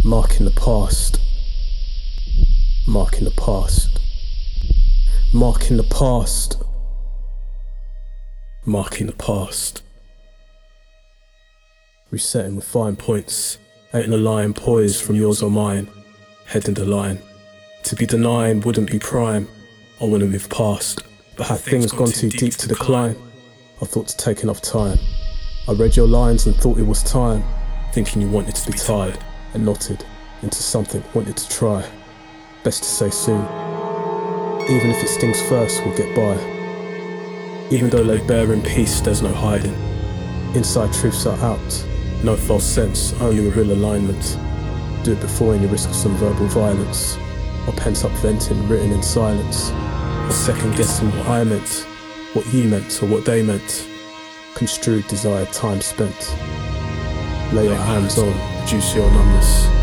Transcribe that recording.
Marking the past, marking the past, marking the past, marking the past. Resetting with fine points, ain't a line poised from yours or mine, heading the line. To be denying wouldn't be prime, I wanna move past, but have things gone too deep to decline? I thought to take enough time. I read your lines and thought it was time, thinking you wanted to be tied and knotted into something wanted to try. Best to say soon, even if it stings first, we'll get by. Even though laid bare in peace, there's no hiding. Inside truths are out, no false sense, only a real alignment. Do it before and you risk some verbal violence, or pent up venting written in silence, or second guessing what I meant, what you meant or what they meant. Construed desired time spent. Lay your hands on, reduce your numbness.